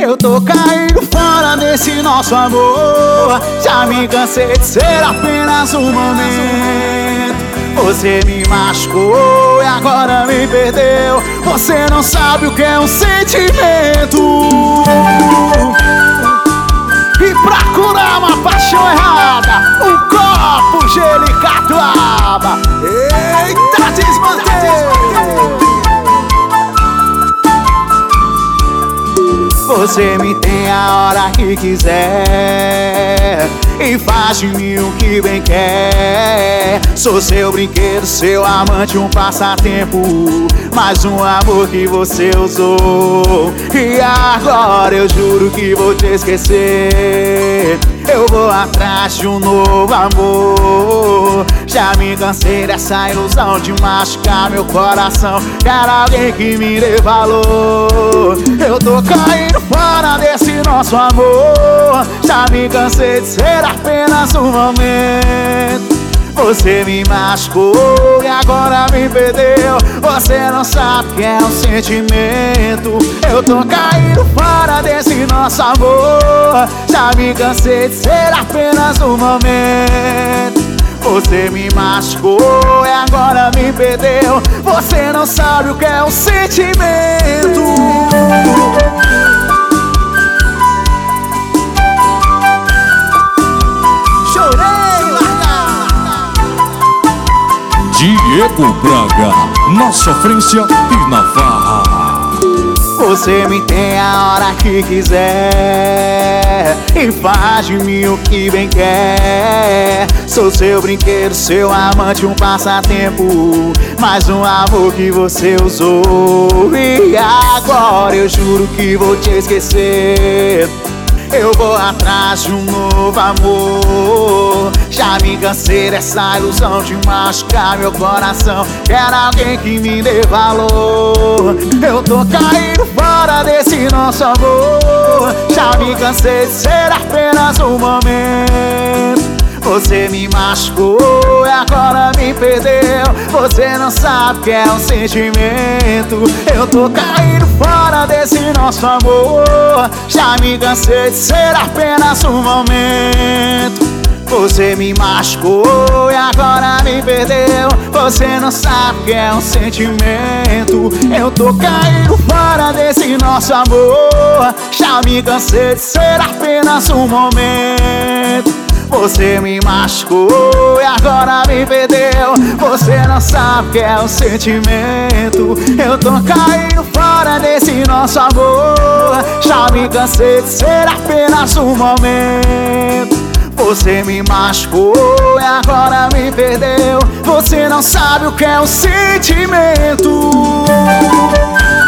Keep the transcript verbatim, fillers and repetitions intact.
Eu tô caindo fora desse nosso amor. Já me cansei de ser apenas um momento. Você me machucou e agora me perdeu. Você não sabe o que é um sentimento. E pra curar uma paixão errada, um copo, gelo e catuaba. Eita, desmantei. Você me tem a hora que quiser e faz de mim o que bem quer. Sou seu brinquedo, seu amante, um passatempo, mais um amor que você usou. E agora eu juro que vou te esquecer. Eu vou atrás de um novo amor. Já me cansei dessa ilusão de machucar meu coração. Quero alguém que me dê valor. Eu tô caindo fora desse nosso amor. Já me cansei de ser apenas um momento. Você me machucou e agora me perdeu. Você não sabe o que é um sentimento. Eu tô caindo fora desse nosso amor. Já me cansei de ser apenas um momento. Você me machucou e agora me perdeu. Você não sabe o que é um sentimento. Diego Braga, na sofrência e na farra. Você me tem a hora que quiser e faz de mim o que bem quer. Sou seu brinquedo, seu amante, um passatempo, mais um amor que você usou. E agora eu juro que vou te esquecer. Eu vou atrás de um novo amor. Já me cansei dessa ilusão de machucar meu coração. Quero alguém que me dê valor. Eu tô caindo fora desse nosso amor. Já me cansei de ser apenas um momento. Você me machucou e agora me perdeu. Você não sabe o que é um sentimento. Eu tô caindo fora desse nosso amor. Já me cansei de ser apenas um momento. Você me machucou e agora me perdeu. Você não sabe o que é um sentimento. Eu tô caindo fora desse nosso amor. Já me cansei de ser apenas um momento. Você me machucou e agora me perdeu. Você não sabe o que é um sentimento. Eu tô caindo fora desse nosso amor. Já me cansei de ser apenas um momento. Você me machucou e agora me perdeu. Você não sabe o que é um sentimento.